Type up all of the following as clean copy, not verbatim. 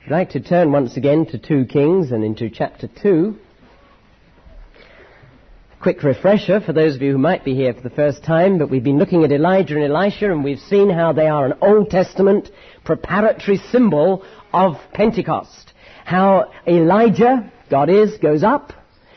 I'd like to turn once again to 2 Kings and into chapter 2. Quick refresher for those of you who might be here for the first time, but we've been looking at Elijah and Elisha, and we've seen how they are an Old Testament preparatory symbol of Pentecost. How Elijah, God goes up.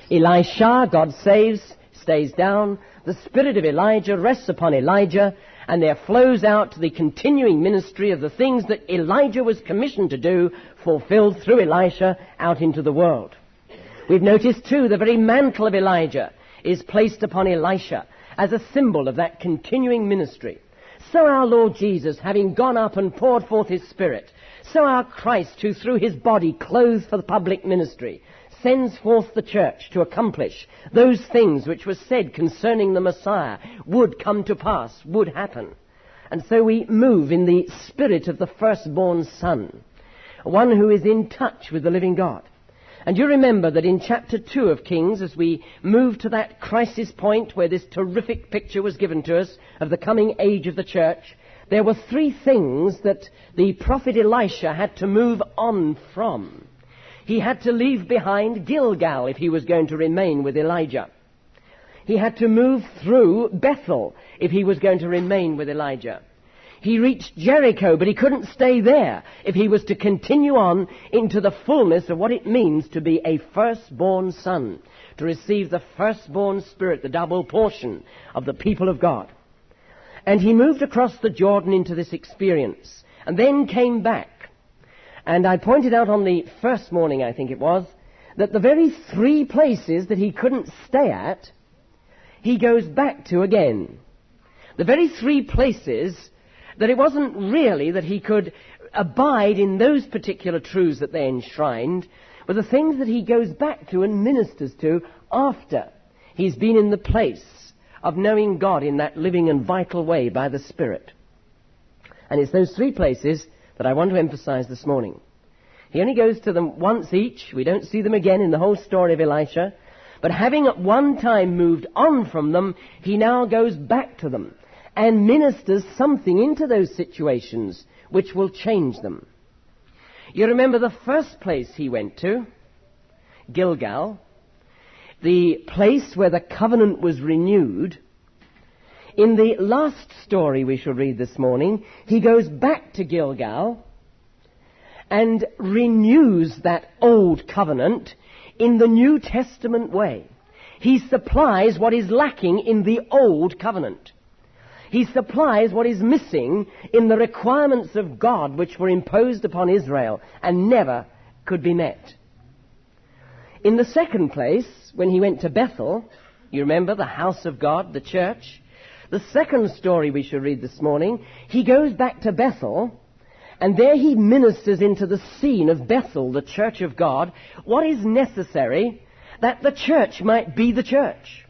Elisha, God saves, stays down. The spirit of Elijah rests upon Elijah, and there flows out the continuing ministry of the things that Elijah was commissioned to do, fulfilled through Elisha out into the world. We've noticed too the very mantle of Elijah is placed upon Elisha as a symbol of that continuing ministry. So our Lord Jesus, having gone up and poured forth his Spirit, so our Christ, who through his body clothed for the public ministry, sends forth the church to accomplish those things which were said concerning the Messiah would come to pass, would happen. And so we move in the spirit of the firstborn Son, one who is in touch with the living God. And you remember that in chapter 2 of Kings, as we move to that crisis point where this terrific picture was given to us of the coming age of the church, there were 3 things that the prophet Elisha had to move on from. He had to leave behind Gilgal if he was going to remain with Elijah. He had to move through Bethel if he was going to remain with Elijah. He reached Jericho, but he couldn't stay there if he was to continue on into the fullness of what it means to be a firstborn son, to receive the firstborn spirit, the double portion of the people of God. And he moved across the Jordan into this experience, and then came back. And I pointed out on the first morning, I think it was, that the very 3 places that he couldn't stay at, he goes back to again. The very 3 places that it wasn't really that he could abide in those particular truths that they enshrined, but the things that he goes back to and ministers to after he's been in the place of knowing God in that living and vital way by the Spirit. And it's those 3 places that I want to emphasize this morning. He only goes to them once each. We don't see them again in the whole story of Elisha. But having at one time moved on from them, he now goes back to them and ministers something into those situations which will change them. You remember the first place he went to, Gilgal, the place where the covenant was renewed. In the last story we shall read this morning, he goes back to Gilgal and renews that old covenant in the New Testament way. He supplies what is lacking in the old covenant. He supplies what is missing in the requirements of God which were imposed upon Israel and never could be met. In the second place, when he went to Bethel, you remember the house of God, the church, the second story we shall read this morning, he goes back to Bethel, and there he ministers into the scene of Bethel, the church of God, what is necessary that the church might be the church.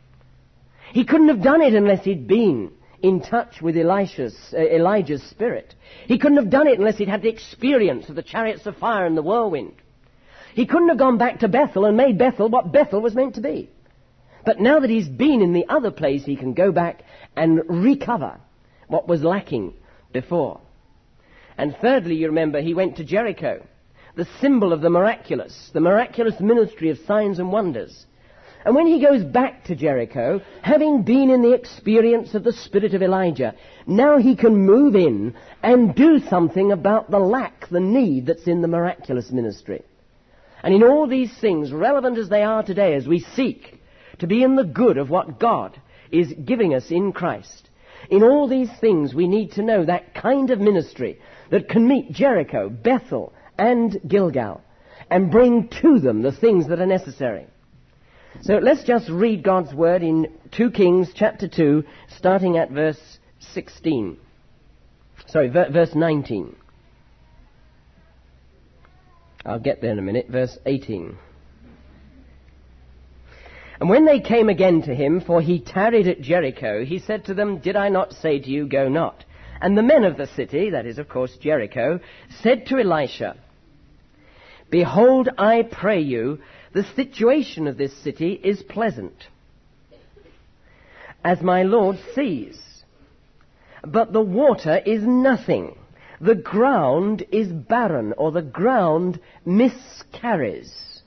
He couldn't have done it unless he'd been in touch with Elijah's spirit. He couldn't have done it unless he'd had the experience of the chariots of fire and the whirlwind. He couldn't have gone back to Bethel and made Bethel what Bethel was meant to be. But now that he's been in the other place, he can go back and recover what was lacking before. And thirdly, you remember, he went to Jericho, the symbol of the miraculous ministry of signs and wonders. And when he goes back to Jericho, having been in the experience of the spirit of Elijah, now he can move in and do something about the lack, the need that's in the miraculous ministry. And in all these things, relevant as they are today, as we seek to be in the good of what God is giving us in Christ, in all these things we need to know that kind of ministry that can meet Jericho, Bethel, and Gilgal, and bring to them the things that are necessary. So let's just read God's word in 2 Kings chapter 2, starting at verse 19. I'll get there in a minute, verse 18. And when they came again to him, for he tarried at Jericho, he said to them, Did I not say to you, go not? And the men of the city, that is of course Jericho, said to Elisha, Behold, I pray you, the situation of this city is pleasant, as my Lord sees. But the water is nothing, the ground is barren, or the ground miscarries.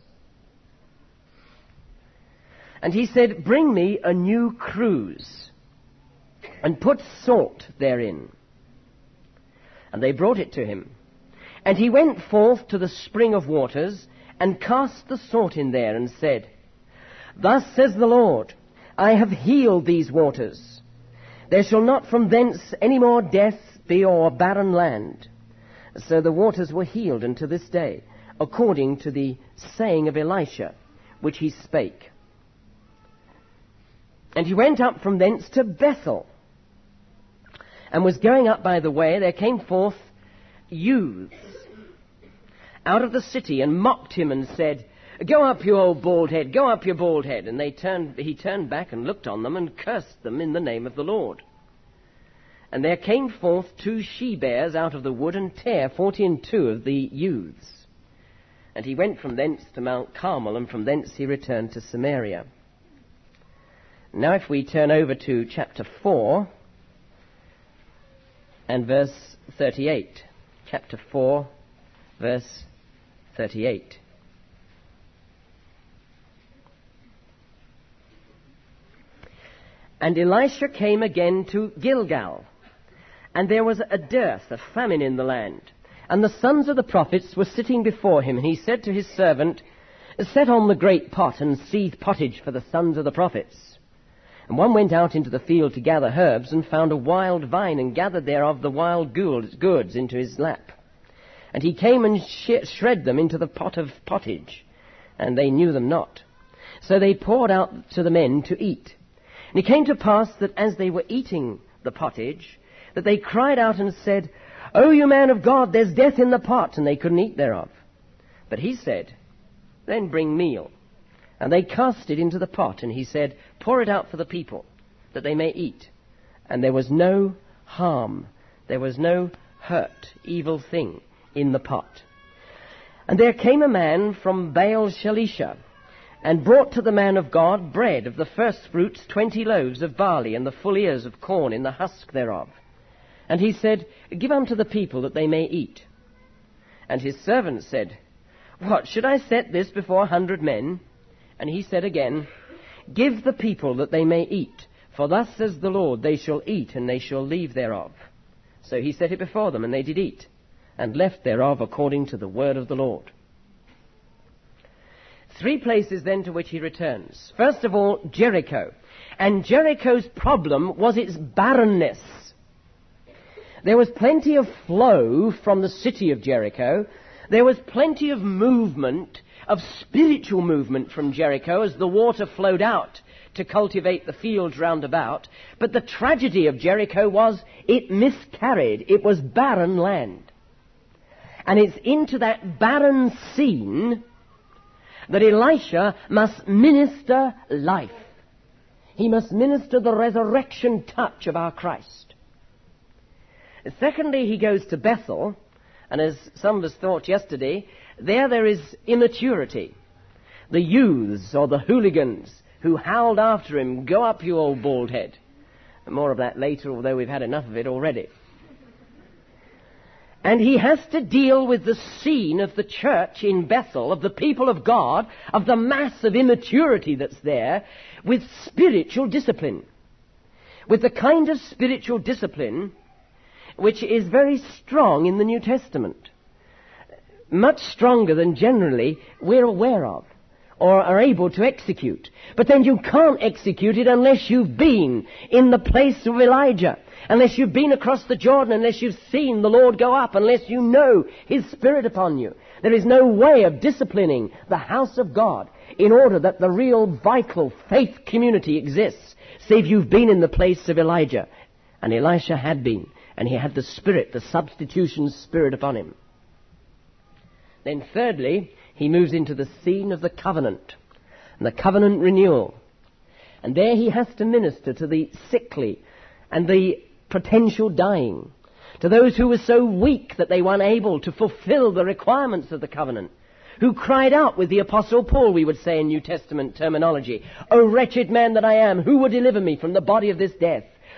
And he said, bring me a new cruse, and put salt therein. And they brought it to him. And he went forth to the spring of waters, and cast the salt in there, and said, thus says the Lord, I have healed these waters. There shall not from thence any more death be or barren land. So the waters were healed unto this day, according to the saying of Elisha, which he spake. And he went up from thence to Bethel, and was going up by the way. There came forth youths out of the city, and mocked him, and said, go up, you old bald head, go up, you bald head. And he turned back and looked on them, and cursed them in the name of the Lord. And there came forth 2 she-bears out of the wood, and tare 42 of the youths. And he went from thence to Mount Carmel, and from thence he returned to Samaria. Now if we turn over to chapter 4 and verse 38. Chapter 4, verse 38. And Elisha came again to Gilgal, and there was a dearth, a famine in the land. And the sons of the prophets were sitting before him, and he said to his servant, set on the great pot, and seethe pottage for the sons of the prophets. And one went out into the field to gather herbs, and found a wild vine, and gathered thereof the wild gourds into his lap. And he came and shred them into the pot of pottage, and they knew them not. So they poured out to the men to eat. And it came to pass that as they were eating the pottage, that they cried out and said, O you man of God, there's death in the pot, and they couldn't eat thereof. But he said, then bring meal. And they cast it into the pot, and he said, pour it out for the people, that they may eat. And there was no harm, there was no hurt, evil thing in the pot. And there came a man from Baal Shalisha, and brought to the man of God bread of the first fruits, 20 loaves of barley, and the full ears of corn in the husk thereof. And he said, give unto the people that they may eat. And his servant said, what, should I set this before 100 men? And he said again, give the people that they may eat, for thus says the Lord, they shall eat, and they shall leave thereof. So he set it before them, and they did eat, and left thereof according to the word of the Lord. 3 places then to which he returns. First of all, Jericho. And Jericho's problem was its barrenness. There was plenty of flow from the city of Jericho. There was plenty of movement, of spiritual movement from Jericho as the water flowed out to cultivate the fields round about. But the tragedy of Jericho was it miscarried. It was barren land. And it's into that barren scene that Elisha must minister life. He must minister the resurrection touch of our Christ. Secondly, he goes to Bethel, and as some of us thought yesterday, there is immaturity. The youths or the hooligans who howled after him, go up, you old bald head. More of that later, although we've had enough of it already. And he has to deal with the scene of the church in Bethel, of the people of God, of the mass of immaturity that's there, with spiritual discipline. With the kind of spiritual discipline which is very strong in the New Testament. Much stronger than generally we're aware of or are able to execute. But then you can't execute it unless you've been in the place of Elijah, unless you've been across the Jordan, unless you've seen the Lord go up, unless you know His Spirit upon you. There is no way of disciplining the house of God in order that the real vital faith community exists, save you've been in the place of Elijah. And Elisha had been, and he had the Spirit, the substitution Spirit upon him. Then thirdly, he moves into the scene of the covenant, and the covenant renewal. And there he has to minister to the sickly and the potential dying, to those who were so weak that they were unable to fulfill the requirements of the covenant, who cried out with the Apostle Paul, we would say in New Testament terminology, O wretched man that I am, who will deliver me from the body of this death?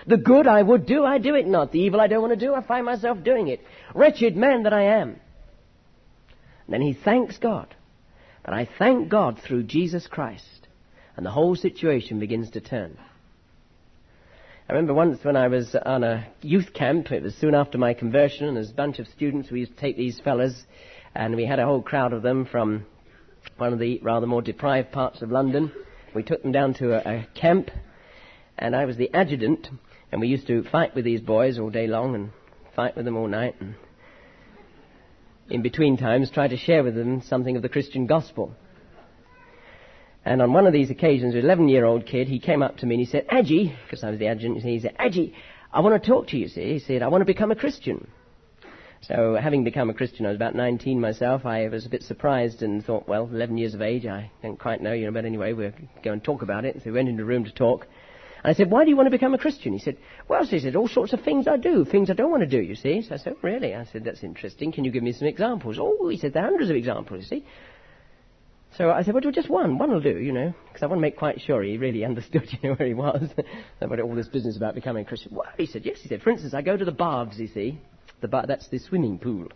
The good I would do, I do it not. The evil I don't want to do, I find myself doing it. Wretched man that I am. And then he thanks God. But I thank God through Jesus Christ. And the whole situation begins to turn. I remember once when I was on a youth camp, it was soon after my conversion, and there's a bunch of students, we used to take these fellas, and we had a whole crowd of them from one of the rather more deprived parts of London. We took them down to a camp, and I was the adjutant, and we used to fight with these boys all day long, and fight with them all night, and in between times try to share with them something of the Christian gospel. And on one of these occasions, an 11-year-old kid, he came up to me and he said, Adji, because I was the adjutant, he said, Adji, I want to talk to you, see. He said, I want to become a Christian. So having become a Christian, I was about 19 myself, I was a bit surprised and thought, well, 11 years of age, I don't quite know, but anyway, we'll go and talk about it. So we went into a room to talk. And I said, why do you want to become a Christian? He said, well, he said, all sorts of things I do, things I don't want to do, you see. So I said, really? I said, that's interesting. Can you give me some examples? Oh, he said, there are hundreds of examples, you see. So I said, well, just one. One will do, because I want to make quite sure he really understood, where he was, about all this business about becoming a Christian. Well, he said, yes, he said, for instance, I go to the baths, you see. That's the swimming pool.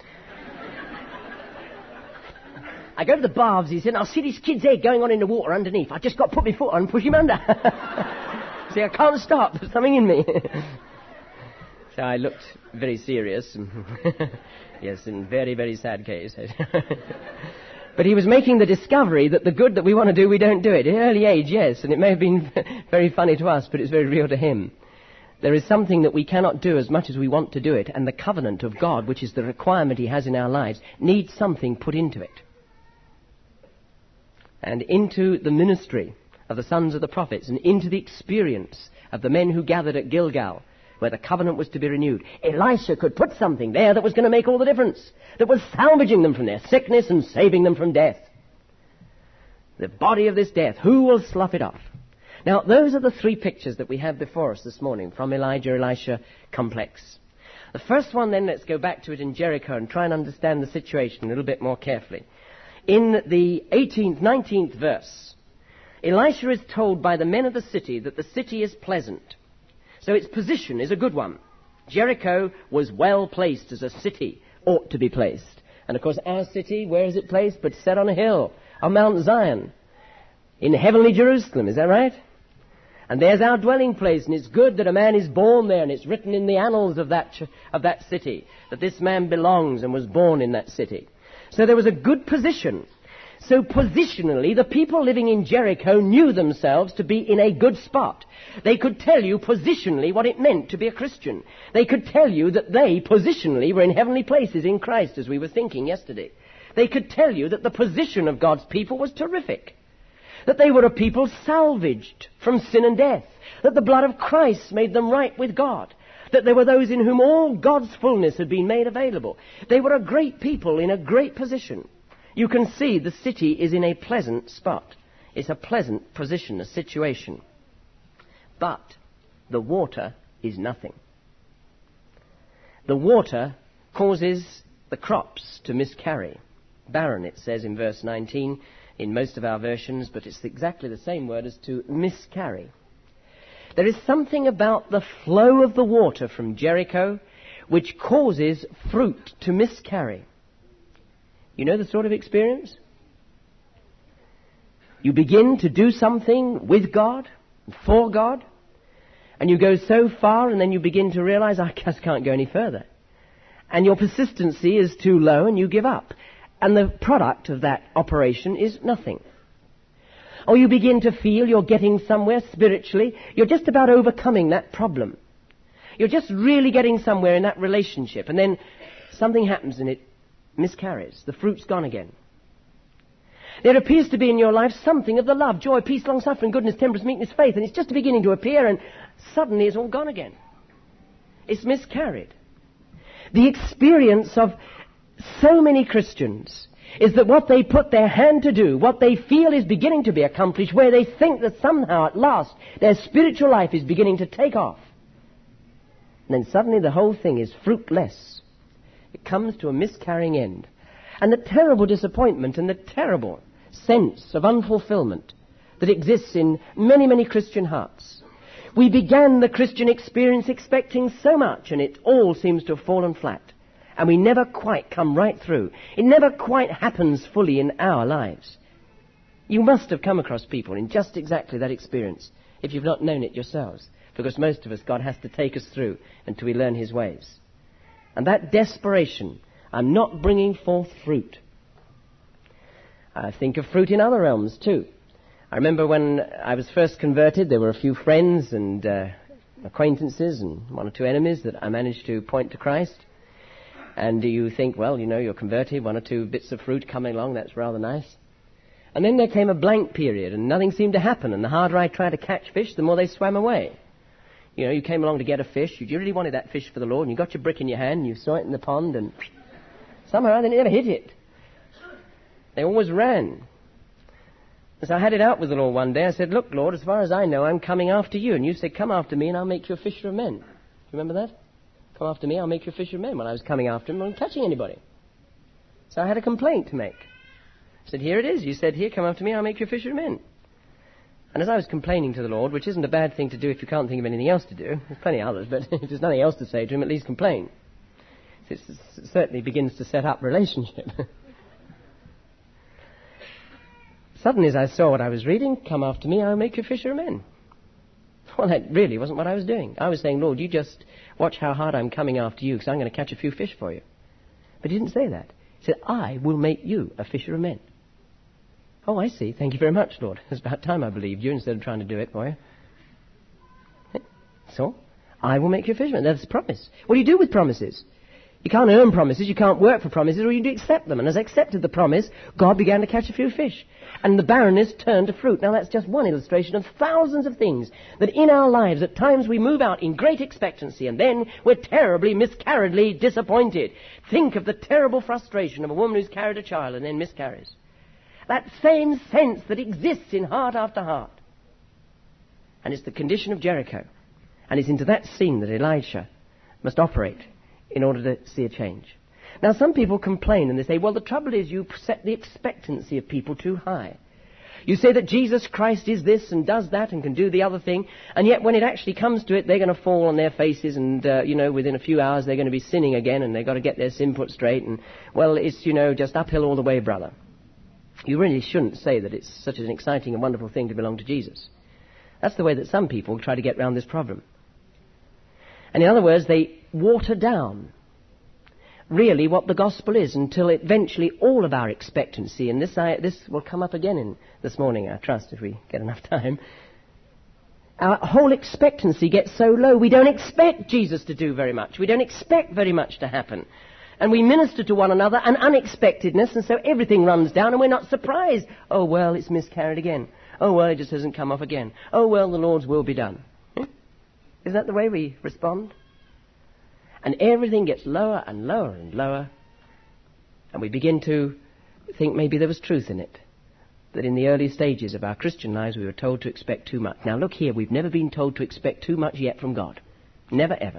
I go to the baths, he said, and I'll see this kid's head going on in the water underneath. I've just got to put my foot on and push him under. See, I can't stop. There's something in me. So I looked very serious. Yes, in very, very sad case. But he was making the discovery that the good that we want to do, we don't do it. At an early age, yes, and it may have been very funny to us, but it's very real to him. There is something that we cannot do as much as we want to do it, and the covenant of God, which is the requirement he has in our lives, needs something put into it. And into the ministry of the sons of the prophets, and into the experience of the men who gathered at Gilgal, where the covenant was to be renewed. Elisha could put something there that was going to make all the difference, that was salvaging them from their sickness and saving them from death. The body of this death, who will slough it off? Now, those are the three pictures that we have before us this morning from Elijah-Elisha complex. The first one, then, let's go back to it in Jericho and try and understand the situation a little bit more carefully. In the 19th verse, Elisha is told by the men of the city that the city is pleasant. So its position is a good one. Jericho was well placed as a city ought to be placed. And of course our city, where is it placed? But set on a hill, on Mount Zion, in heavenly Jerusalem, is that right? And there's our dwelling place, and it's good that a man is born there, and it's written in the annals of that city, that this man belongs and was born in that city. So there was a good position. So positionally, the people living in Jericho knew themselves to be in a good spot. They could tell you positionally what it meant to be a Christian. They could tell you that they positionally were in heavenly places in Christ, as we were thinking yesterday. They could tell you that the position of God's people was terrific. That they were a people salvaged from sin and death. That the blood of Christ made them right with God. That there were those in whom all God's fullness had been made available. They were a great people in a great position. You can see the city is in a pleasant spot. It's a pleasant position, a situation. But the water is nothing. The water causes the crops to miscarry. Barren, it says in verse 19 in most of our versions, but it's exactly the same word as to miscarry. There is something about the flow of the water from Jericho which causes fruit to miscarry. You know the sort of experience? You begin to do something with God, for God, and you go so far and then you begin to realize, I just can't go any further. And your persistency is too low and you give up. And the product of that operation is nothing. Or you begin to feel you're getting somewhere spiritually. You're just about overcoming that problem. You're just really getting somewhere in that relationship. And then something happens and it miscarries. The fruit's gone again. There appears to be in your life something of the love, joy, peace, long-suffering, goodness, temperance, meekness, faith, and it's just beginning to appear, and suddenly it's all gone again. It's miscarried. The experience of so many Christians is that what they put their hand to do, what they feel is beginning to be accomplished, where they think that somehow at last their spiritual life is beginning to take off, and then suddenly the whole thing is fruitless. It comes to a miscarrying end. And the terrible disappointment and the terrible sense of unfulfillment that exists in many, many Christian hearts, We began the Christian experience expecting so much, and it all seems to have fallen flat. And we never quite come right through. It never quite happens fully in our lives. You must have come across people in just exactly that experience, if you've not known it yourselves. Because most of us, God has to take us through until we learn his ways. And that desperation, I'm not bringing forth fruit. I think of fruit in other realms too. I remember when I was first converted, there were a few friends and acquaintances and one or two enemies that I managed to point to Christ. And you think, well, you know, you're converted, one or two bits of fruit coming along, that's rather nice. And then there came a blank period and nothing seemed to happen. And the harder I tried to catch fish, the more they swam away. You know, you came along to get a fish, you really wanted that fish for the Lord, and you got your brick in your hand, and you saw it in the pond, and somehow they never hit it. They always ran. So I had it out with the Lord one day. I said, look, Lord, as far as I know, I'm coming after you. And you said, come after me and I'll make you a fisher of men. You remember that? Come after me, I'll make you a fisher of men. When I was coming after him, I wasn't catching anybody. So I had a complaint to make. I said, here it is. You said, here, come after me, I'll make you a fisher of men. And as I was complaining to the Lord, which isn't a bad thing to do if you can't think of anything else to do, there's plenty of others, but if there's nothing else to say to him, at least complain. It certainly begins to set up relationship. Suddenly, as I saw what I was reading, come after me, I'll make you a fisher of men. Well, that really wasn't what I was doing. I was saying, Lord, you just watch how hard I'm coming after you, because I'm going to catch a few fish for you. But he didn't say that. He said, I will make you a fisher of men. Oh, I see. Thank you very much, Lord. It's about time I believed you instead of trying to do it for you. So, I will make you a fisherman. That's a promise. What do you do with promises? You can't earn promises, you can't work for promises, or you do accept them. And as I accepted the promise, God began to catch a few fish. And the barrenness turned to fruit. Now that's just one illustration of thousands of things that in our lives at times we move out in great expectancy and then we're terribly, miscarriedly disappointed. Think of the terrible frustration of a woman who's carried a child and then miscarries. That same sense that exists in heart after heart. And it's the condition of Jericho. And it's into that scene that Elisha must operate in order to see a change. Now, some people complain and they say, well, the trouble is you set the expectancy of people too high. You say that Jesus Christ is this and does that and can do the other thing, and yet when it actually comes to it, they're going to fall on their faces and, within a few hours they're going to be sinning again and they've got to get their sin put straight and, well, it's, just uphill all the way, brother. You really shouldn't say that it's such an exciting and wonderful thing to belong to Jesus. That's the way that some people try to get around this problem. And in other words, they water down really what the gospel is until eventually all of our expectancy, and this will come up again this morning, I trust, if we get enough time. Our whole expectancy gets so low, we don't expect Jesus to do very much. We don't expect very much to happen. And we minister to one another an unexpectedness, and so everything runs down, and we're not surprised. Oh, well, it's miscarried again. Oh, well, it just hasn't come off again. Oh, well, the Lord's will be done. Isn't that the way we respond? And everything gets lower and lower and lower. And we begin to think maybe there was truth in it. That in the early stages of our Christian lives we were told to expect too much. Now look here, we've never been told to expect too much yet from God. Never ever.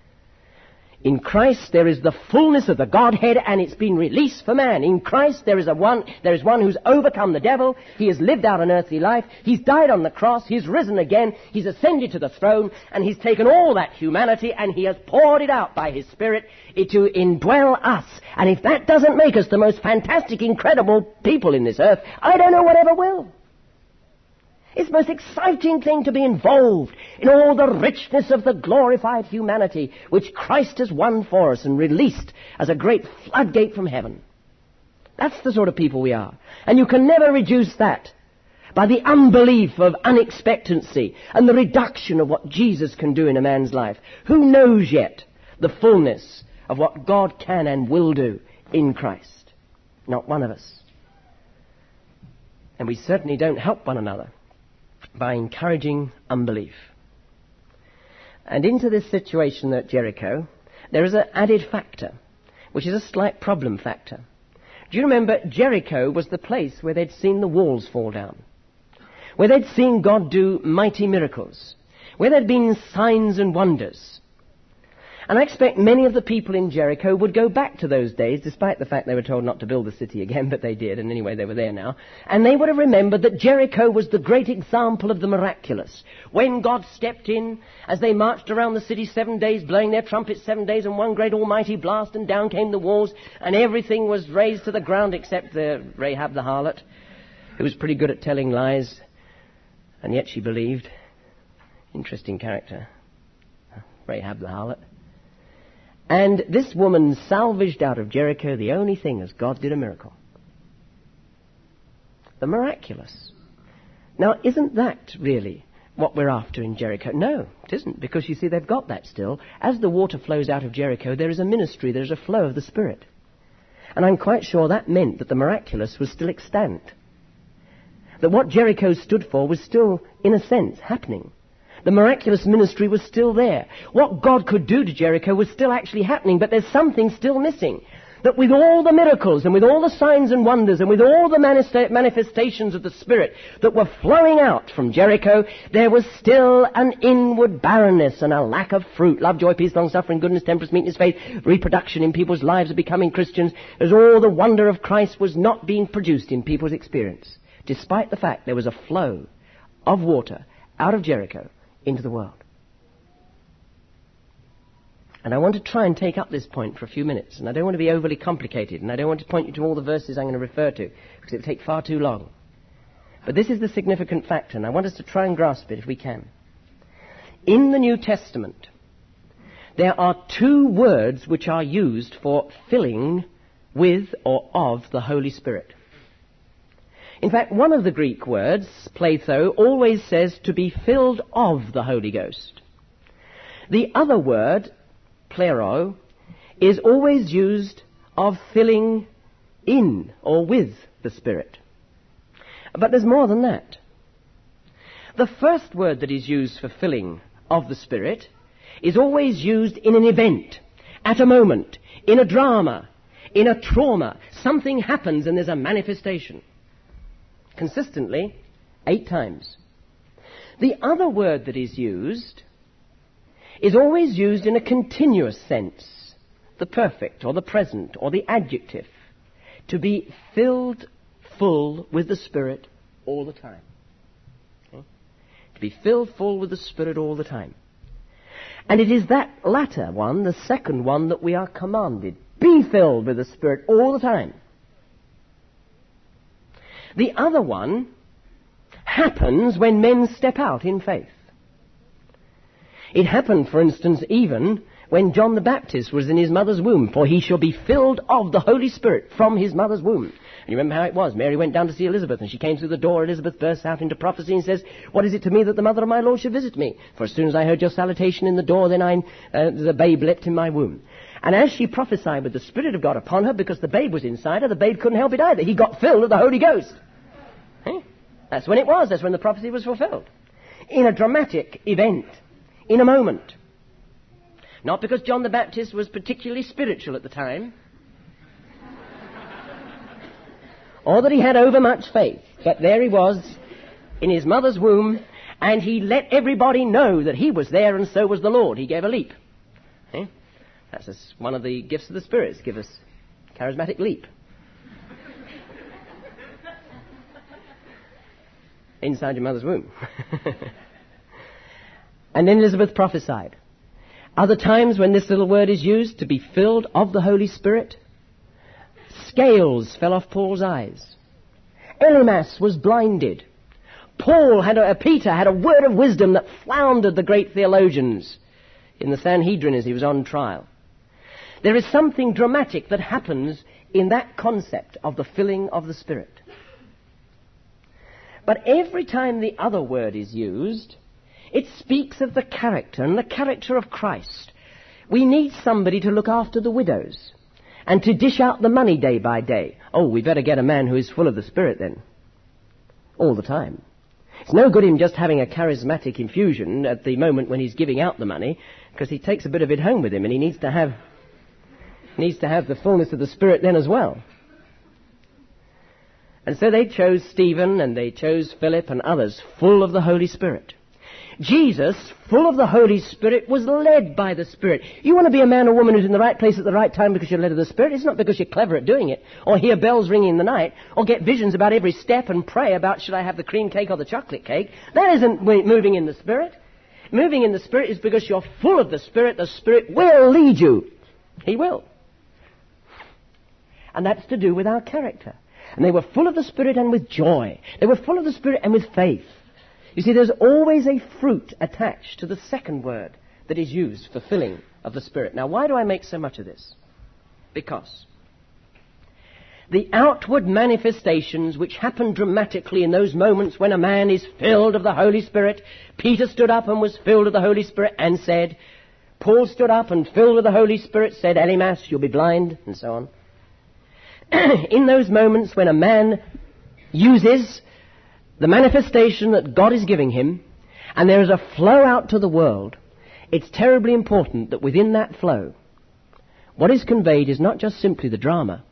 In Christ there is the fullness of the Godhead, and it's been released for man. In Christ there is one who's overcome the devil. He has lived out an earthly life. He's died on the cross. He's risen again. He's ascended to the throne, and he's taken all that humanity and he has poured it out by his Spirit to indwell us. And if that doesn't make us the most fantastic, incredible people in this earth, I don't know what ever will. It's the most exciting thing to be involved in all the richness of the glorified humanity which Christ has won for us and released as a great floodgate from heaven. That's the sort of people we are. And you can never reduce that by the unbelief of unexpectancy and the reduction of what Jesus can do in a man's life. Who knows yet the fullness of what God can and will do in Christ? Not one of us. And we certainly don't help one another by encouraging unbelief. And into this situation at Jericho, there is an added factor, which is a slight problem factor. Do you remember Jericho was the place where they'd seen the walls fall down, where they'd seen God do mighty miracles, where there'd been signs and wonders. And I expect many of the people in Jericho would go back to those days, despite the fact they were told not to build the city again, but they did, and anyway, they were there now. And they would have remembered that Jericho was the great example of the miraculous. When God stepped in, as they marched around the city 7 days, blowing their trumpets 7 days, and one great almighty blast, and down came the walls, and everything was razed to the ground except Rahab the harlot, who was pretty good at telling lies, and yet she believed. Interesting character, Rahab the harlot. And this woman salvaged out of Jericho the only thing as God did a miracle. The miraculous. Now, isn't that really what we're after in Jericho? No, it isn't, because you see, they've got that still. As the water flows out of Jericho, there is a ministry, there is a flow of the Spirit. And I'm quite sure that meant that the miraculous was still extant. That what Jericho stood for was still, in a sense, happening. The miraculous ministry was still there. What God could do to Jericho was still actually happening, but there's something still missing. That with all the miracles and with all the signs and wonders and with all the manifestations of the Spirit that were flowing out from Jericho, there was still an inward barrenness and a lack of fruit. Love, joy, peace, long-suffering, goodness, temperance, meekness, faith, reproduction in people's lives of becoming Christians, as all the wonder of Christ was not being produced in people's experience, despite the fact there was a flow of water out of Jericho into the world. And I want to try and take up this point for a few minutes, and I don't want to be overly complicated, and I don't want to point you to all the verses I'm going to refer to, because it would take far too long. But this is the significant factor, and I want us to try and grasp it if we can. In the New Testament, there are two words which are used for filling with or of the Holy Spirit. In fact, one of the Greek words, pletho, always says to be filled of the Holy Ghost. The other word, plero, is always used of filling in or with the Spirit. But there's more than that. The first word that is used for filling of the Spirit is always used in an event, at a moment, in a drama, in a trauma. Something happens and there's a manifestation. Consistently, 8 times. The other word that is used is always used in a continuous sense, the perfect or the present or the adjective, to be filled full with the Spirit all the time. Okay? To be filled full with the Spirit all the time. And it is that latter one, the second one, that we are commanded. Be filled with the Spirit all the time. The other one happens when men step out in faith. It happened, for instance, even when John the Baptist was in his mother's womb, for he shall be filled of the Holy Spirit from his mother's womb. And you remember how it was. Mary went down to see Elizabeth, and she came through the door. Elizabeth bursts out into prophecy and says, "What is it to me that the mother of my Lord should visit me? For as soon as I heard your salutation in the door, then the babe leapt in my womb." And as she prophesied with the Spirit of God upon her, because the babe was inside her, the babe couldn't help it either. He got filled with the Holy Ghost. That's when it was. That's when the prophecy was fulfilled. In a dramatic event. In a moment. Not because John the Baptist was particularly spiritual at the time. Or that he had overmuch faith. But there he was in his mother's womb, and he let everybody know that he was there, and so was the Lord. He gave a leap. That's one of the gifts of the spirits. Give us charismatic leap. Inside your mother's womb. And then Elizabeth prophesied. Other times when this little word is used, to be filled of the Holy Spirit, scales fell off Paul's eyes. Elymas was blinded. Peter had a word of wisdom that floundered the great theologians in the Sanhedrin as he was on trial. There is something dramatic that happens in that concept of the filling of the Spirit. But every time the other word is used, it speaks of the character and the character of Christ. We need somebody to look after the widows and to dish out the money day by day. Oh, we better get a man who is full of the Spirit then. All the time. It's no good him just having a charismatic infusion at the moment when he's giving out the money, because he takes a bit of it home with him, and he needs to have the fullness of the Spirit then as well. And so they chose Stephen, and they chose Philip and others, full of the Holy Spirit. Jesus, full of the Holy Spirit, was led by the Spirit. You want to be a man or woman who's in the right place at the right time because you're led of the Spirit? It's not because you're clever at doing it, or hear bells ringing in the night, or get visions about every step and pray about should I have the cream cake or the chocolate cake. That isn't moving in the Spirit. Moving in the Spirit is because you're full of the Spirit. The Spirit will lead you. He will. And that's to do with our character. And they were full of the Spirit and with joy. They were full of the Spirit and with faith. You see, there's always a fruit attached to the second word that is used for filling of the Spirit. Now, why do I make so much of this? Because the outward manifestations which happen dramatically in those moments when a man is filled of the Holy Spirit, Peter stood up and was filled of the Holy Spirit and said, Paul stood up and filled with the Holy Spirit said, Elimas, you'll be blind, and so on. In those moments when a man uses the manifestation that God is giving him, and there is a flow out to the world, it's terribly important that within that flow, what is conveyed is not just simply the drama,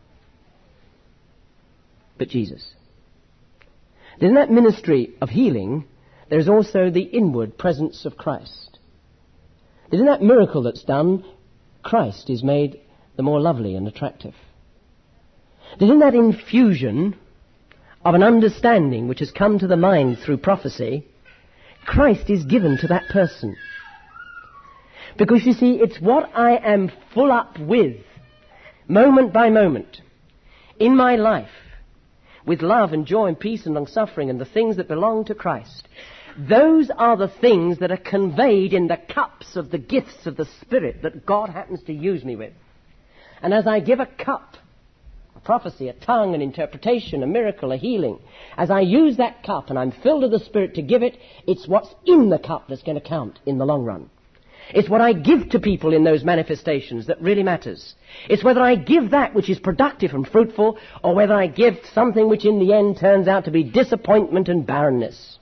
but Jesus. In that ministry of healing, there is also the inward presence of Christ. In that miracle that's done, Christ is made the more lovely and attractive. In that infusion of an understanding which has come to the mind through prophecy, Christ is given to that person. Because you see, it's what I am full up with, moment by moment, in my life, with love and joy and peace and long-suffering and the things that belong to Christ. Those are the things that are conveyed in the cups of the gifts of the Spirit that God happens to use me with. And as I give a cup, a prophecy, a tongue, an interpretation, a miracle, a healing, as I use that cup and I'm filled with the Spirit to give it, it's what's in the cup that's going to count in the long run. It's what I give to people in those manifestations that really matters. It's whether I give that which is productive and fruitful, or whether I give something which in the end turns out to be disappointment and barrenness.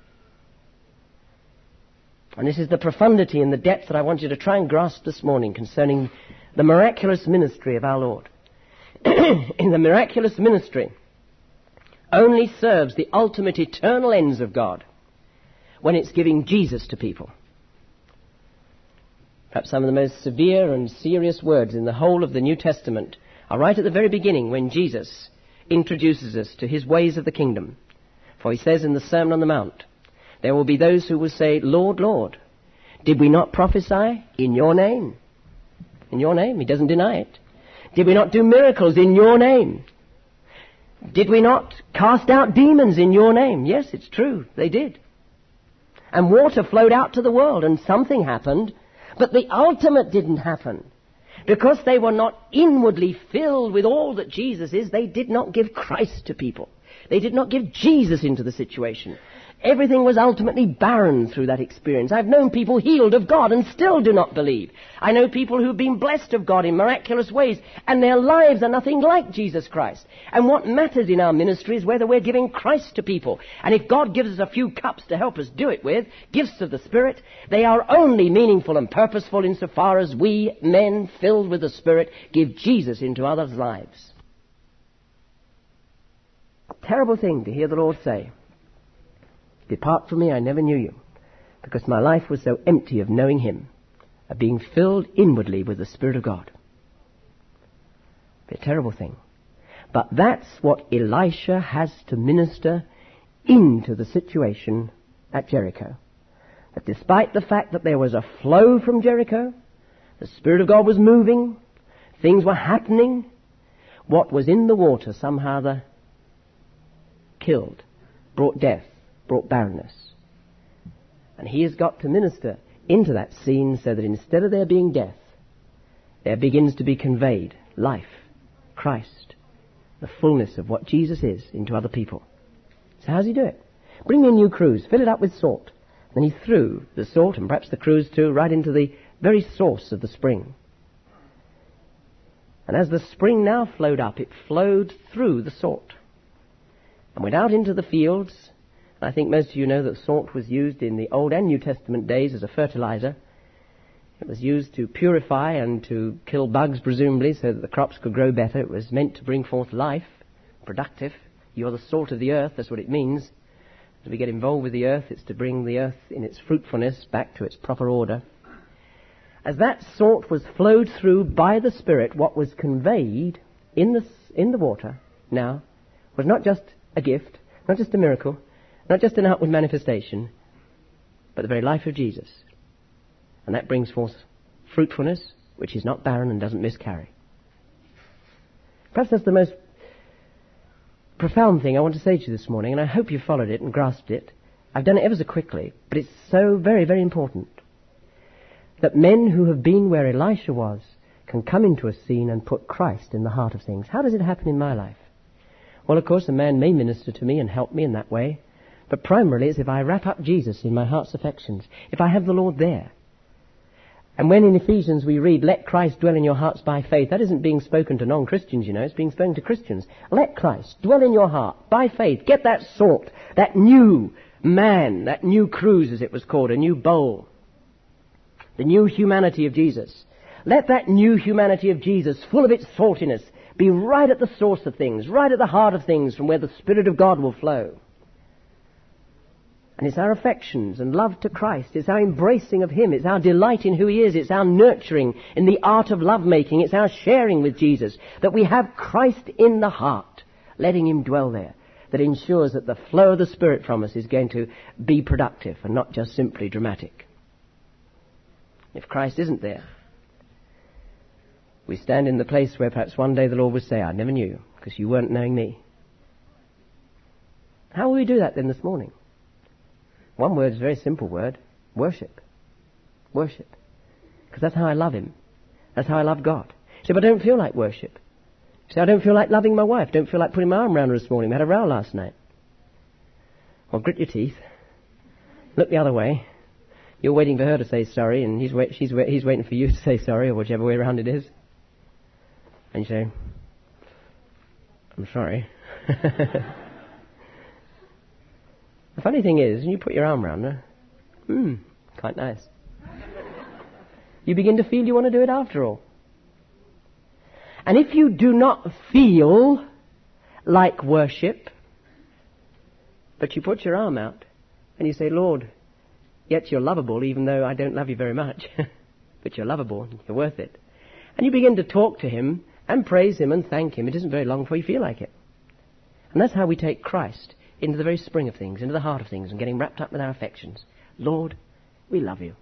And this is the profundity and the depth that I want you to try and grasp this morning concerning the miraculous ministry of our Lord. In the miraculous ministry only serves the ultimate eternal ends of God when it's giving Jesus to people. Perhaps some of the most severe and serious words in the whole of the New Testament are right at the very beginning when Jesus introduces us to his ways of the kingdom. For he says in the Sermon on the Mount, there will be those who will say, Lord, Lord, did we not prophesy in your name? In your name. He doesn't deny it. Did we not do miracles in your name? Did we not cast out demons in your name? Yes, it's true. They did. And water flowed out to the world and something happened. But the ultimate didn't happen. Because they were not inwardly filled with all that Jesus is, they did not give Christ to people. They did not give Jesus into the situation. Everything was ultimately barren through that experience. I've known people healed of God and still do not believe. I know people who've been blessed of God in miraculous ways, and their lives are nothing like Jesus Christ. And what matters in our ministry is whether we're giving Christ to people. And if God gives us a few cups to help us do it with, gifts of the Spirit, they are only meaningful and purposeful insofar as we, men filled with the Spirit, give Jesus into others' lives. Terrible thing to hear the Lord say, depart from me, I never knew you, because my life was so empty of knowing him, of being filled inwardly with the Spirit of God. It's a terrible thing. But that's what Elisha has to minister into the situation at Jericho. That despite the fact that there was a flow from Jericho, the Spirit of God was moving, things were happening, what was in the water somehow killed, brought death, brought barrenness. And he has got to minister into that scene so that instead of there being death, there begins to be conveyed life, Christ, the fullness of what Jesus is into other people. So how does he do it? Bring me a new cruse, fill it up with salt. Then he threw the salt, and perhaps the cruse too, right into the very source of the spring. And as the spring now flowed up, it flowed through the salt and went out into the fields. I think most of you know that salt was used in the Old and New Testament days as a fertilizer. It was used to purify and to kill bugs, presumably, so that the crops could grow better. It was meant to bring forth life, productive. You're the salt of the earth, that's what it means. As we get involved with the earth, it's to bring the earth in its fruitfulness back to its proper order. As that salt was flowed through by the Spirit, what was conveyed in the water now was not just a gift, not just a miracle, not just an outward manifestation, but the very life of Jesus. And that brings forth fruitfulness, which is not barren and doesn't miscarry. Perhaps that's the most profound thing I want to say to you this morning, and I hope you followed it and grasped it. I've done it ever so quickly, but it's so very, very important that men who have been where Elisha was can come into a scene and put Christ in the heart of things. How does it happen in my life? Well, of course, a man may minister to me and help me in that way, but primarily it's if I wrap up Jesus in my heart's affections, if I have the Lord there. And when in Ephesians we read, let Christ dwell in your hearts by faith, that isn't being spoken to non-Christians, you know, it's being spoken to Christians. Let Christ dwell in your heart by faith. Get that salt, that new man, that new cruse as it was called, a new bowl. The new humanity of Jesus. Let that new humanity of Jesus, full of its saltiness, be right at the source of things, right at the heart of things, from where the Spirit of God will flow. And it's our affections and love to Christ. It's our embracing of Him. It's our delight in who He is. It's our nurturing in the art of lovemaking. It's our sharing with Jesus. That we have Christ in the heart, letting Him dwell there. That ensures that the flow of the Spirit from us is going to be productive and not just simply dramatic. If Christ isn't there, we stand in the place where perhaps one day the Lord will say, I never knew, because you weren't knowing me. How will we do that then this morning? One word is a very simple word. Worship. Worship. Because that's how I love Him. That's how I love God. So if I don't feel like worship. So I don't feel like loving my wife. Don't feel like putting my arm around her this morning. We had a row last night. Well, grit your teeth. Look the other way. You're waiting for her to say sorry, and he's waiting for you to say sorry, or whichever way around it is. And you say, I'm sorry. The funny thing is, when you put your arm around her, quite nice. You begin to feel you want to do it after all. And if you do not feel like worship, but you put your arm out and you say, Lord, yet you're lovable, even though I don't love you very much, but you're lovable, you're worth it. And you begin to talk to Him and praise Him and thank Him. It isn't very long before you feel like it. And that's how we take Christ into the very spring of things, into the heart of things, and getting wrapped up with our affections. Lord, we love you.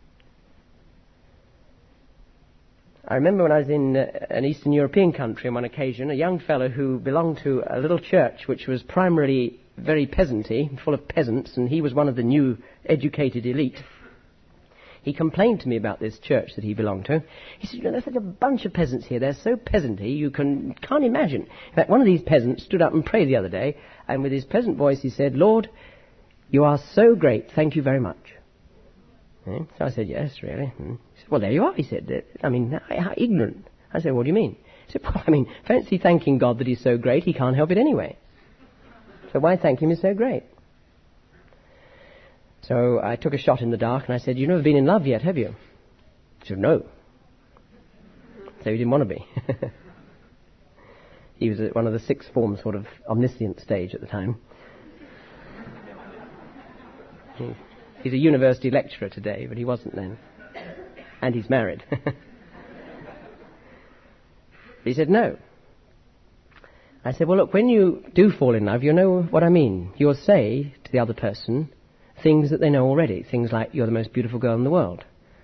I remember when I was in an Eastern European country on one occasion, a young fellow who belonged to a little church which was primarily very peasanty, full of peasants, and he was one of the new educated elite. He complained to me about this church that he belonged to. He said, there's such a bunch of peasants here. They're so peasanty, you can't imagine. In fact, one of these peasants stood up and prayed the other day, and with his peasant voice he said, Lord, you are so great, thank you very much. So I said, yes, really. He said, well, there you are, he said. I mean, how ignorant. I said, what do you mean? He said, well, I mean, fancy thanking God that He's so great, He can't help it anyway. So why thank Him He's so great? So I took a shot in the dark and I said, you've never been in love yet, have you? He said, no. So he didn't want to be. He was at one of the sixth form sort of omniscient stage at the time. He's a university lecturer today, but he wasn't then. And he's married. He said, no. I said, well, look, when you do fall in love, you know what I mean. You'll say to the other person things that they know already. Things like, you're the most beautiful girl in the world.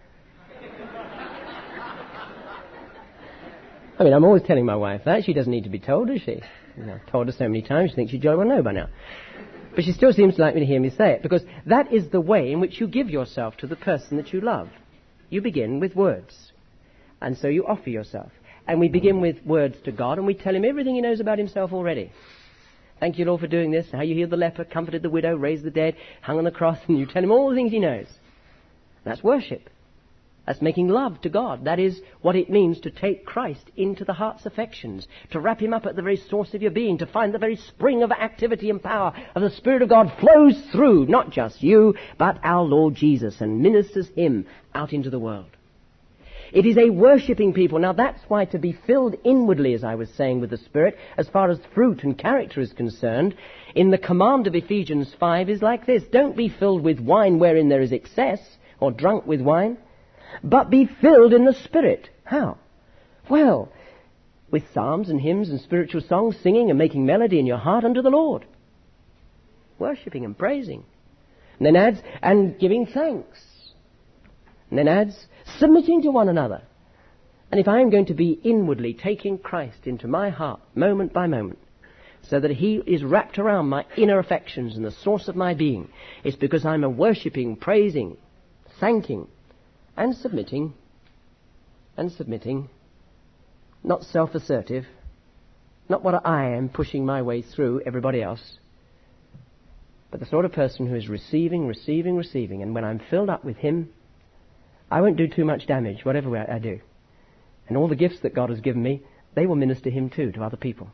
I mean, I'm always telling my wife that. She doesn't need to be told, does she? I've told her so many times, she thinks she jolly well know by now. But she still seems to like me to hear me say it, because that is the way in which you give yourself to the person that you love. You begin with words. And so you offer yourself. And we begin with words to God, and we tell Him everything He knows about Himself already. Thank you, Lord, for doing this, how you healed the leper, comforted the widow, raised the dead, hung on the cross, and you tell Him all the things He knows. That's worship. That's making love to God. That is what it means to take Christ into the heart's affections, to wrap Him up at the very source of your being, to find the very spring of activity and power of the Spirit of God flows through, not just you, but our Lord Jesus, and ministers Him out into the world. It is a worshipping people. Now that's why to be filled inwardly, as I was saying, with the Spirit, as far as fruit and character is concerned, in the command of Ephesians 5 is like this. Don't be filled with wine wherein there is excess, or drunk with wine, but be filled in the Spirit. How? Well, with psalms and hymns and spiritual songs, singing and making melody in your heart unto the Lord. Worshipping and praising. And then adds, and giving thanks. And then adds, submitting to one another. And if I am going to be inwardly taking Christ into my heart, moment by moment, so that he is wrapped around my inner affections and the source of my being, it's because I'm a worshipping, praising, thanking, and submitting, not self-assertive, not what I am pushing my way through everybody else, but the sort of person who is receiving, and when I'm filled up with him, I won't do too much damage, whatever I do. And all the gifts that God has given me, they will minister him too, to other people.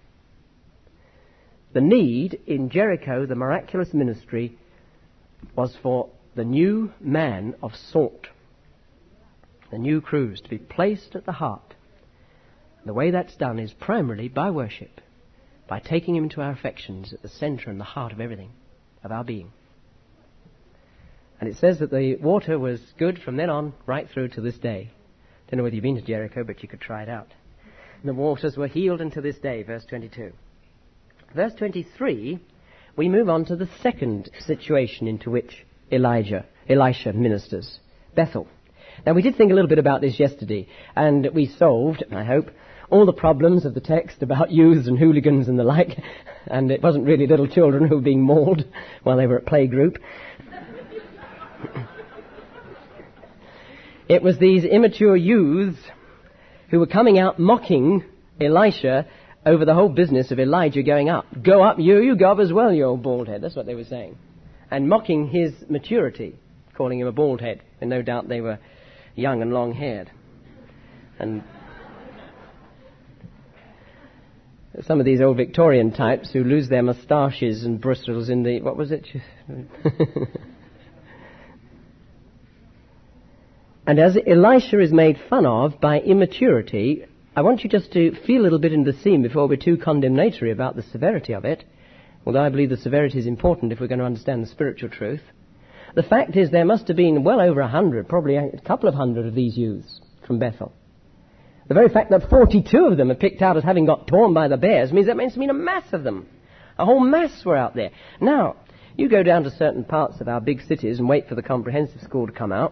The need in Jericho, the miraculous ministry, was for the new man of salt, the new cruse, to be placed at the heart. The way that's done is primarily by worship, by taking him into our affections at the centre and the heart of everything, of our being. And it says that the water was good from then on right through to this day. Don't know whether you've been to Jericho, but you could try it out. And the waters were healed unto this day, verse 22. Verse 23, we move on to the second situation into which Elisha ministers, Bethel. Now we did think a little bit about this yesterday, and we solved, I hope, all the problems of the text about youths and hooligans and the like, and it wasn't really little children who were being mauled while they were at playgroup. It was these immature youths who were coming out mocking Elisha over the whole business of Elijah going up. Go up, you go up as well, you old bald head. That's what they were saying. And mocking his maturity, calling him a bald head. And no doubt they were young and long-haired. And some of these old Victorian types who lose their moustaches and bristles in the... What was it? And as Elisha is made fun of by immaturity, I want you just to feel a little bit in the scene before we're too condemnatory about the severity of it, although I believe the severity is important if we're going to understand the spiritual truth. The fact is there must have been well over 100, probably a couple of hundred of these youths from Bethel. The very fact that 42 of them are picked out as having got torn by the bears means that must mean a mass of them. A whole mass were out there. Now, you go down to certain parts of our big cities and wait for the comprehensive school to come out.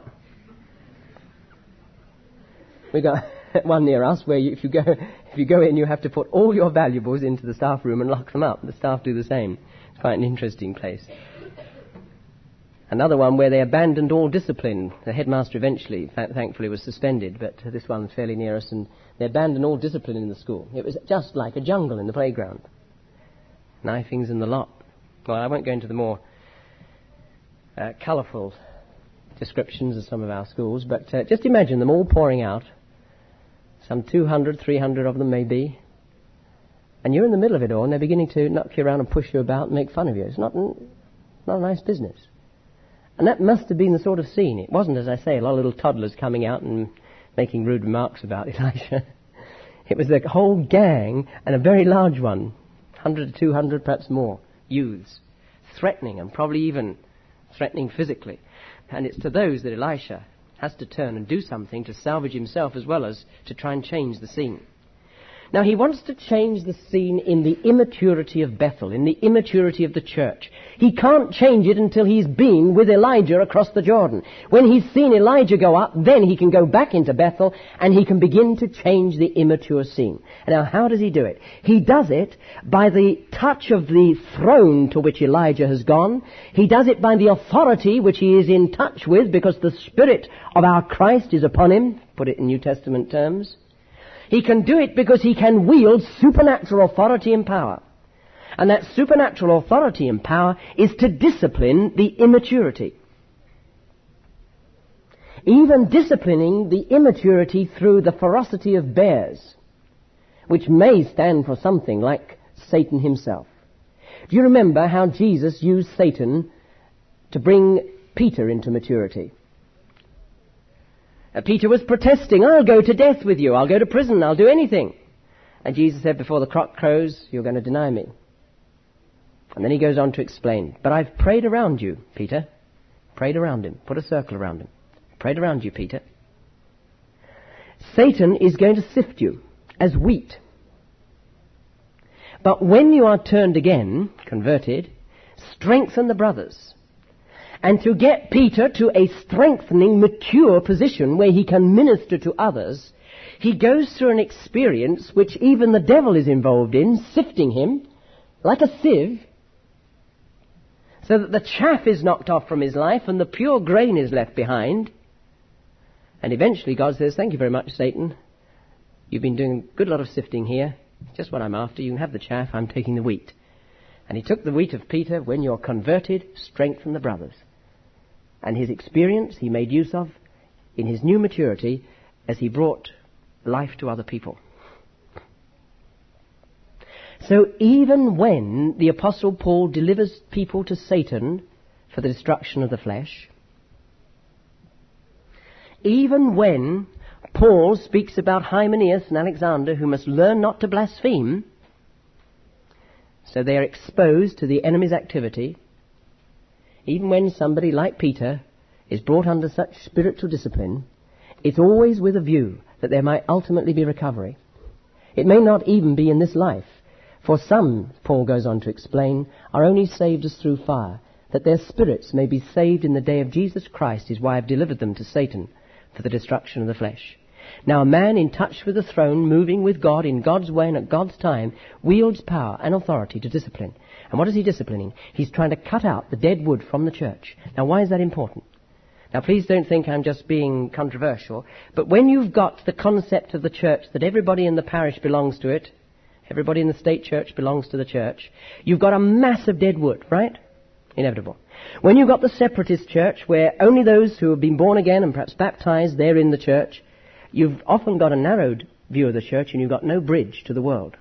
We got one near us where if you go in, you have to put all your valuables into the staff room and lock them up. The staff do the same. It's quite an interesting place. Another one where they abandoned all discipline. The headmaster eventually, thankfully, was suspended, but this one's fairly near us, and they abandoned all discipline in the school. It was just like a jungle in the playground. Knifings and the lot. Well, I won't go into the more colourful descriptions of some of our schools, but just imagine them all pouring out. Some 200, 300 of them maybe. And you're in the middle of it all, and they're beginning to knock you around and push you about and make fun of you. It's not a nice business. And that must have been the sort of scene. It wasn't, as I say, a lot of little toddlers coming out and making rude remarks about Elisha. It was a whole gang, and a very large one, 100 to 200, perhaps more, youths, threatening, and probably even threatening physically. And it's to those that Elisha has to turn and do something to salvage himself as well as to try and change the scene. Now, he wants to change the scene in the immaturity of Bethel, in the immaturity of the church. He can't change it until he's been with Elijah across the Jordan. When he's seen Elijah go up, then he can go back into Bethel and he can begin to change the immature scene. Now, how does he do it? He does it by the touch of the throne to which Elijah has gone. He does it by the authority which he is in touch with because the Spirit of our Christ is upon him, put it in New Testament terms. He can do it because he can wield supernatural authority and power. And that supernatural authority and power is to discipline the immaturity. Even disciplining the immaturity through the ferocity of bears, which may stand for something like Satan himself. Do you remember how Jesus used Satan to bring Peter into maturity? Peter was protesting, I'll go to death with you, I'll go to prison, I'll do anything. And Jesus said, before the cock crows, you're going to deny me. And then he goes on to explain, but I've prayed around you, Peter. Prayed around him. Put a circle around him. Prayed around you, Peter. Satan is going to sift you as wheat. But when you are turned again, converted, strengthen the brothers. And to get Peter to a strengthening, mature position where he can minister to others, he goes through an experience which even the devil is involved in, sifting him like a sieve, so that the chaff is knocked off from his life and the pure grain is left behind. And eventually God says, thank you very much, Satan. You've been doing a good lot of sifting here. Just what I'm after. You can have the chaff, I'm taking the wheat. And he took the wheat of Peter. When you're converted, strengthen the brothers. And his experience he made use of in his new maturity as he brought life to other people. So even when the Apostle Paul delivers people to Satan for the destruction of the flesh, even when Paul speaks about Hymenaeus and Alexander who must learn not to blaspheme, so they are exposed to the enemy's activity, even when somebody like Peter is brought under such spiritual discipline, it's always with a view that there might ultimately be recovery. It may not even be in this life. For some, Paul goes on to explain, are only saved as through fire, that their spirits may be saved in the day of Jesus Christ is why I've delivered them to Satan for the destruction of the flesh. Now a man in touch with the throne, moving with God in God's way and at God's time, wields power and authority to discipline. And what is he disciplining? He's trying to cut out the dead wood from the church. Now why is that important? Now please don't think I'm just being controversial, but when you've got the concept of the church that everybody in the parish belongs to it, everybody in the state church belongs to the church, you've got a mass of dead wood, right? Inevitable. When you've got the separatist church, where only those who have been born again and perhaps baptized, they're in the church, you've often got a narrowed view of the church and you've got no bridge to the world.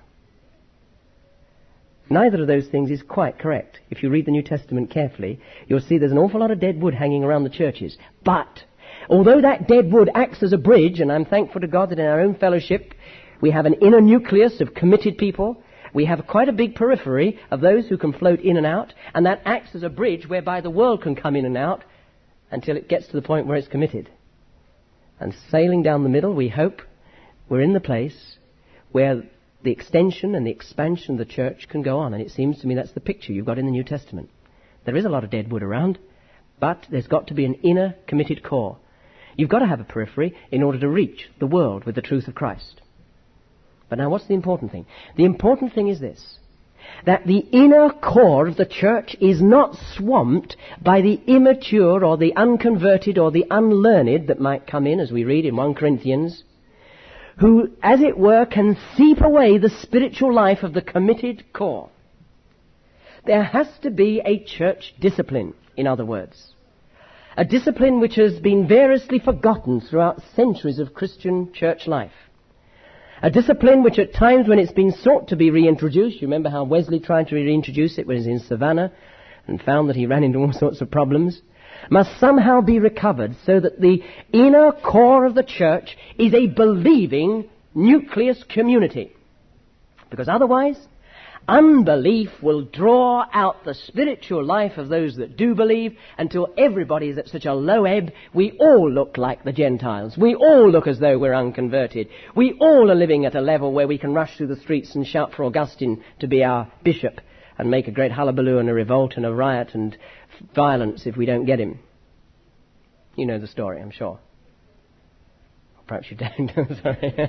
Neither of those things is quite correct. If you read the New Testament carefully, you'll see there's an awful lot of dead wood hanging around the churches. But, although that dead wood acts as a bridge, and I'm thankful to God that in our own fellowship we have an inner nucleus of committed people, we have quite a big periphery of those who can float in and out, and that acts as a bridge whereby the world can come in and out until it gets to the point where it's committed. And sailing down the middle, we hope we're in the place where the extension and the expansion of the church can go on. And it seems to me that's the picture you've got in the New Testament. There is a lot of dead wood around, but there's got to be an inner committed core. You've got to have a periphery in order to reach the world with the truth of Christ. But now what's the important thing? The important thing is this, that the inner core of the church is not swamped by the immature or the unconverted or the unlearned that might come in, as we read in 1 Corinthians, who, as it were, can seep away the spiritual life of the committed core. There has to be a church discipline, in other words. A discipline which has been variously forgotten throughout centuries of Christian church life. A discipline which at times when it's been sought to be reintroduced, you remember how Wesley tried to reintroduce it when he was in Savannah and found that he ran into all sorts of problems, must somehow be recovered so that the inner core of the church is a believing nucleus community. Because otherwise, unbelief will draw out the spiritual life of those that do believe until everybody is at such a low ebb, we all look like the Gentiles. We all look as though we're unconverted. We all are living at a level where we can rush through the streets and shout for Augustine to be our bishop and make a great hullabaloo and a revolt and a riot and violence if we don't get him. You know the story, I'm sure. Perhaps you don't. Sorry.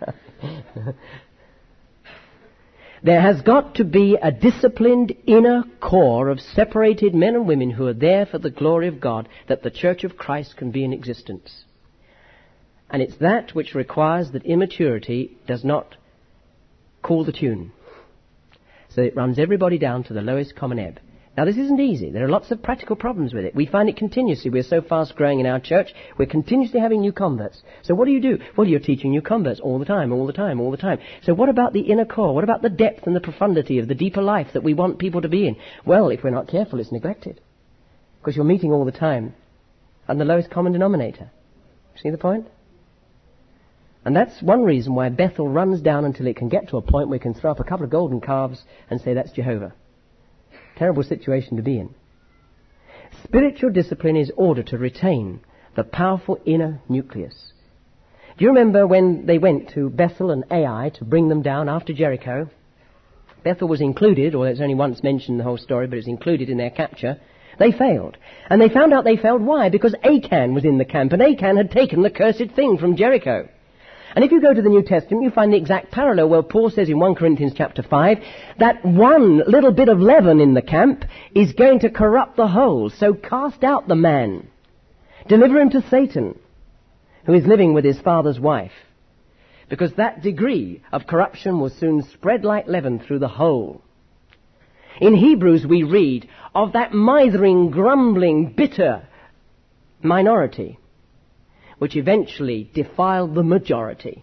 There has got to be a disciplined inner core of separated men and women who are there for the glory of God, that the Church of Christ can be in existence. And it's that which requires that immaturity does not call the tune. So it runs everybody down to the lowest common ebb. Now this isn't easy. There are lots of practical problems with it. We find it continuously. We're so fast growing in our church, we're continuously having new converts. So what do? Well, you're teaching new converts all the time, all the time, all the time. So what about the inner core? What about the depth and the profundity of the deeper life that we want people to be in? Well, if we're not careful, it's neglected. Because you're meeting all the time on the lowest common denominator. See the point? And that's one reason why Bethel runs down until it can get to a point where it can throw up a couple of golden calves and say that's Jehovah. Terrible situation to be in. Spiritual discipline is ordered to retain the powerful inner nucleus. Do you remember when they went to Bethel and Ai to bring them down after Jericho? Bethel was included, or it's only once mentioned in the whole story, but it's included in their capture. They failed. And they found out they failed. Why? Because Achan was in the camp, and Achan had taken the cursed thing from Jericho. And if you go to the New Testament, you find the exact parallel where Paul says in 1 Corinthians chapter 5 that one little bit of leaven in the camp is going to corrupt the whole. So cast out the man. Deliver him to Satan, who is living with his father's wife. Because that degree of corruption will soon spread like leaven through the whole. In Hebrews we read of that mithering, grumbling, bitter minority, which eventually defiled the majority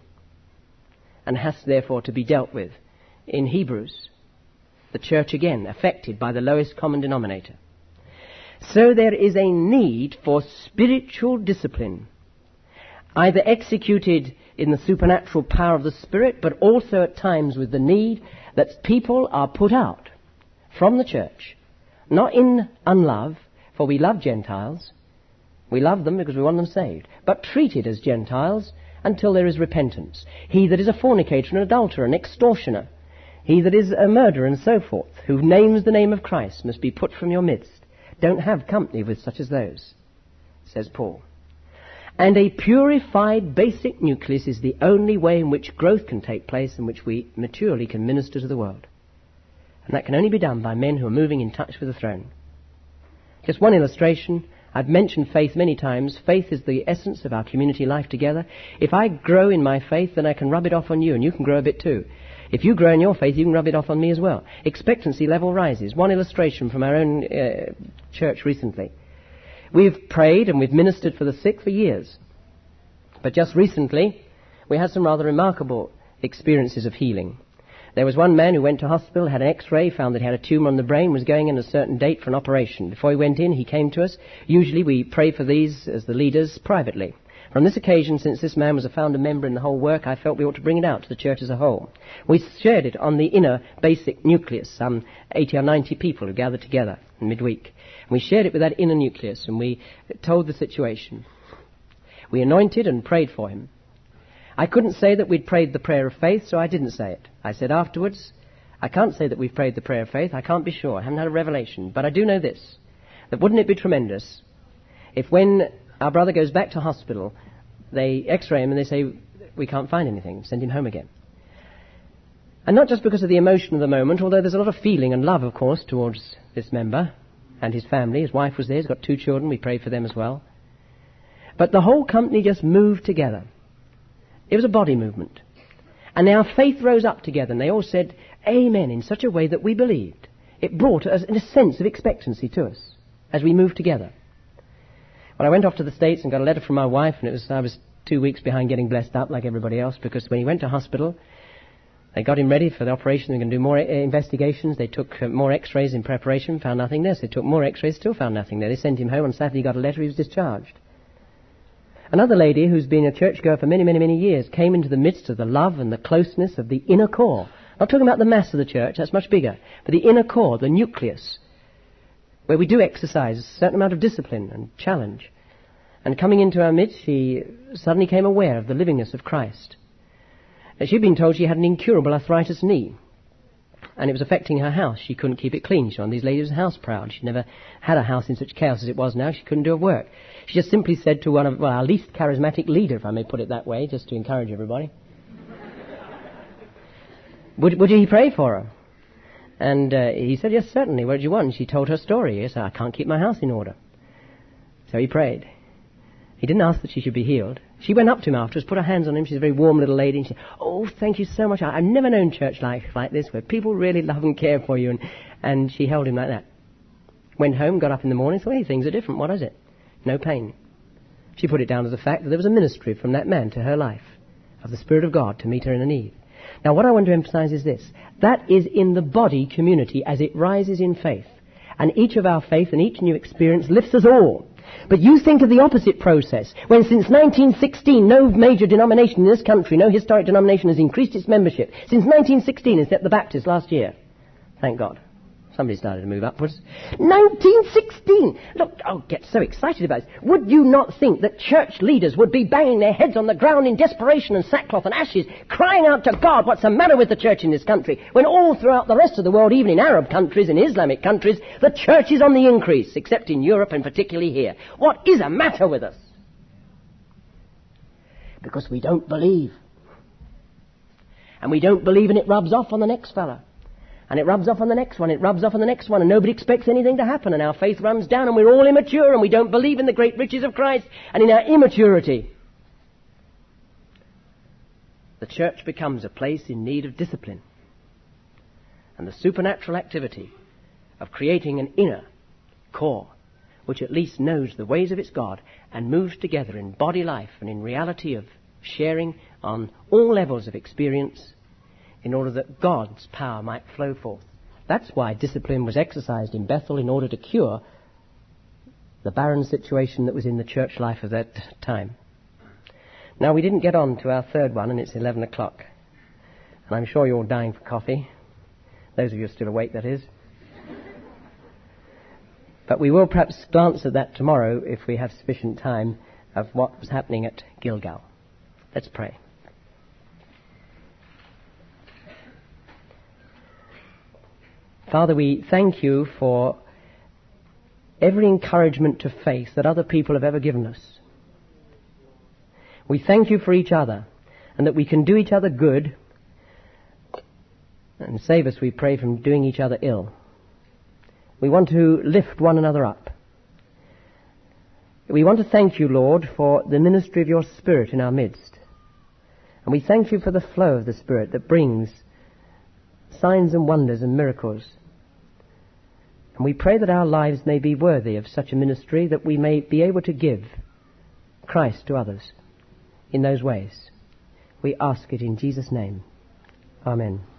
and has therefore to be dealt with. In Hebrews, the church again affected by the lowest common denominator. So there is a need for spiritual discipline, either executed in the supernatural power of the Spirit, but also at times with the need that people are put out from the church, not in unlove, for we love Gentiles. We love them because we want them saved, but treated as Gentiles until there is repentance. He that is a fornicator, an adulterer, an extortioner, he that is a murderer, and so forth, who names the name of Christ, must be put from your midst. Don't have company with such as those, says Paul. And a purified basic nucleus is the only way in which growth can take place, in which we maturely can minister to the world. And that can only be done by men who are moving in touch with the throne. Just one illustration. I've mentioned faith many times. Faith is the essence of our community life together. If I grow in my faith, then I can rub it off on you, and you can grow a bit too. If you grow in your faith, you can rub it off on me as well. Expectancy level rises. One illustration from our own church recently. We've prayed and we've ministered for the sick for years. But just recently, we had some rather remarkable experiences of healing. There was one man who went to hospital, had an x-ray, found that he had a tumour on the brain, was going in a certain date for an operation. Before he went in, he came to us. Usually we pray for these as the leaders privately. On this occasion, since this man was a founder member in the whole work, I felt we ought to bring it out to the church as a whole. We shared it on the inner basic nucleus, some 80 or 90 people who gathered together in midweek. And we shared it with that inner nucleus, and we told the situation. We anointed and prayed for him. I couldn't say that we'd prayed the prayer of faith, so I didn't say it. I said afterwards, I can't say that we've prayed the prayer of faith. I can't be sure. I haven't had a revelation. But I do know this, that wouldn't it be tremendous if when our brother goes back to hospital, they x-ray him and they say, we can't find anything, send him home again. And not just because of the emotion of the moment, although there's a lot of feeling and love, of course, towards this member and his family. His wife was there. He's got 2 children. We prayed for them as well. But the whole company just moved together. It was a body movement. And our faith rose up together, and they all said, Amen, in such a way that we believed. It brought us in a sense of expectancy to us as we moved together. Well, I went off to the States and got a letter from my wife, and I was 2 weeks behind getting blessed up like everybody else, because when he went to hospital, they got him ready for the operation. They were going to do more investigations. They took more x-rays in preparation, found nothing there. So they took more x-rays, still found nothing there. They sent him home on Saturday, got a letter, he was discharged. Another lady who's been a churchgoer for many, many, many years came into the midst of the love and the closeness of the inner core. Not talking about the mass of the church, that's much bigger, but the inner core, the nucleus, where we do exercise a certain amount of discipline and challenge. And coming into our midst, she suddenly came aware of the livingness of Christ. She'd been told she had an incurable arthritis knee, and it was affecting her house. She couldn't keep it clean. She was one of these ladies who was house proud. She'd never had a house in such chaos as it was now. She couldn't do her work. She just simply said to one of our least charismatic leader, if I may put it that way, just to encourage everybody, would he pray for her? And he said, yes, certainly. What did you want? She told her story. He said, I can't keep my house in order. So he prayed. He didn't ask that she should be healed. She went up to him afterwards, put her hands on him. She's a very warm little lady. And she said, oh, thank you so much. I've never known church life like this, where people really love and care for you. And she held him like that. Went home, got up in the morning, thought, hey, things are different. What is it? No pain. She put it down as the fact that there was a ministry from that man to her life, of the Spirit of God to meet her in a need. Now, what I want to emphasize is this. That is in the body community as it rises in faith. And each of our faith and each new experience lifts us all. But you think of the opposite process, when since 1916 no major denomination in this country, no historic denomination has increased its membership. Since 1916, except the Baptists last year. Thank God. Somebody started to move upwards. 1916! Look, I'll get so excited about it. Would you not think that church leaders would be banging their heads on the ground in desperation and sackcloth and ashes, crying out to God, what's the matter with the church in this country, when all throughout the rest of the world, even in Arab countries and Islamic countries, the church is on the increase, except in Europe and particularly here. What is the matter with us? Because we don't believe. And we don't believe, and it rubs off on the next fella. And it rubs off on the next one, it rubs off on the next one, and nobody expects anything to happen, and our faith runs down, and we're all immature, and we don't believe in the great riches of Christ, and in our immaturity, the church becomes a place in need of discipline. And the supernatural activity of creating an inner core, which at least knows the ways of its God, and moves together in body life and in reality of sharing on all levels of experience, in order that God's power might flow forth. That's why discipline was exercised in Bethel, in order to cure the barren situation that was in the church life of that time. Now, we didn't get on to our third one, and it's 11 o'clock. And I'm sure you're all dying for coffee. Those of you who are still awake, that is. But we will perhaps glance at that tomorrow, if we have sufficient time, of what was happening at Gilgal. Let's pray. Father, we thank you for every encouragement to faith that other people have ever given us. We thank you for each other, and that we can do each other good, and save us, we pray, from doing each other ill. We want to lift one another up. We want to thank you, Lord, for the ministry of your Spirit in our midst. And we thank you for the flow of the Spirit that brings signs and wonders and miracles. And we pray that our lives may be worthy of such a ministry, that we may be able to give Christ to others in those ways. We ask it in Jesus' name. Amen.